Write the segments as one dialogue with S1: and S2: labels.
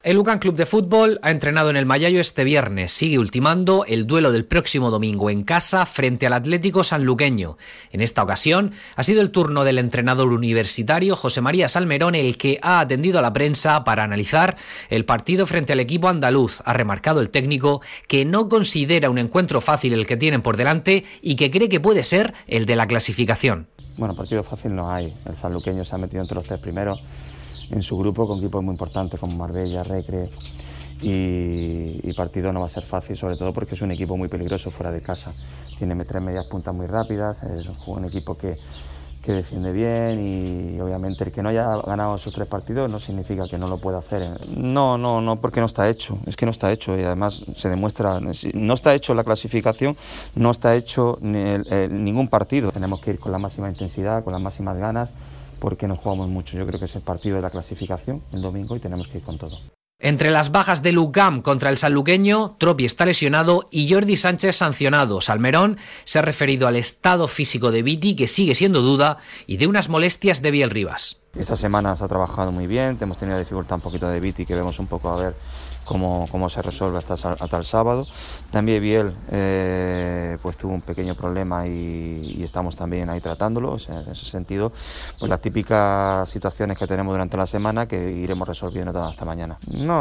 S1: El UCAM Club de Fútbol ha entrenado en el Mayallo este viernes. Sigue ultimando el duelo del próximo domingo en casa frente al Atlético Sanluqueño. En esta ocasión ha sido el turno del entrenador universitario José María Salmerón el que ha atendido a la prensa para analizar el partido frente al equipo andaluz. Ha remarcado el técnico que no considera un encuentro fácil el que tienen por delante y que cree que puede ser el de la clasificación.
S2: Bueno, partido fácil no hay. El sanluqueño se ha metido entre los 3 primeros en su grupo con equipos muy importantes como Marbella, Recre, y partido no va a ser fácil, sobre todo porque es un equipo muy peligroso fuera de casa. Tiene 3 medias puntas muy rápidas, es un equipo que defiende bien y obviamente el que no haya ganado esos 3 partidos no significa que no lo pueda hacer. No, porque no está hecho, es que no está hecho y además se demuestra, no está hecho la clasificación, no está hecho ningún partido. Tenemos que ir con la máxima intensidad, con las máximas ganas, porque nos jugamos mucho. Yo creo que es el partido de la clasificación el domingo y tenemos que ir con todo.
S1: Entre las bajas del UCAM contra el sanluqueño, Tropi está lesionado y Jordi Sánchez sancionado. Salmerón se ha referido al estado físico de Viti, que sigue siendo duda, y de unas molestias de Biel Rivas.
S2: Esta semana se ha trabajado muy bien, hemos tenido dificultad un poquito de Viti, que vemos un poco a ver cómo se resuelve hasta el sábado. También Biel pues tuvo un pequeño problema y estamos también ahí tratándolo. O sea, en ese sentido, pues las típicas situaciones que tenemos durante la semana que iremos resolviendo hasta mañana.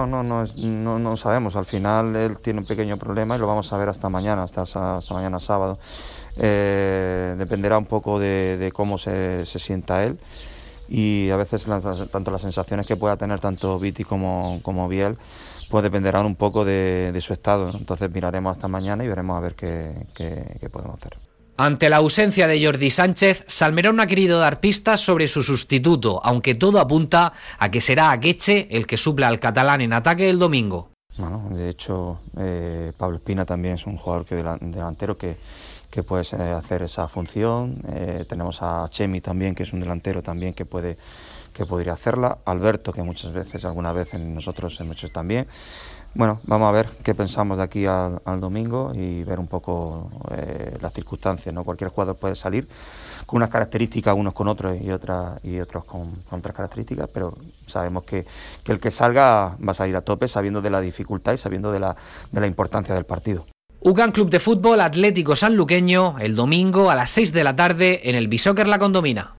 S2: No sabemos, al final él tiene un pequeño problema y lo vamos a ver hasta mañana mañana sábado. Dependerá un poco de cómo se sienta él. Y a veces tanto las sensaciones que pueda tener tanto Viti como Biel pues dependerán un poco de su estado. Entonces miraremos hasta mañana y veremos a ver qué podemos hacer.
S1: Ante la ausencia de Jordi Sánchez, Salmerón no ha querido dar pistas sobre su sustituto, aunque todo apunta a que será Akeche el que supla al catalán en ataque el domingo.
S2: Bueno, de hecho, Pablo Espina también es un jugador delantero que puede hacer esa función. Tenemos a Chemi también, que es un delantero también que podría hacerla. Alberto, que alguna vez nosotros hemos hecho también. Bueno, vamos a ver qué pensamos de aquí al domingo y ver un poco las circunstancias, ¿no? Cualquier jugador puede salir con unas características, unos con otros y otros con otras características, pero sabemos que el que salga va a salir a tope sabiendo de la dificultad y sabiendo de la importancia del partido.
S1: UCAM Club de Fútbol Atlético Sanluqueño el domingo a las 6 de la tarde en el Bisóquer La Condomina.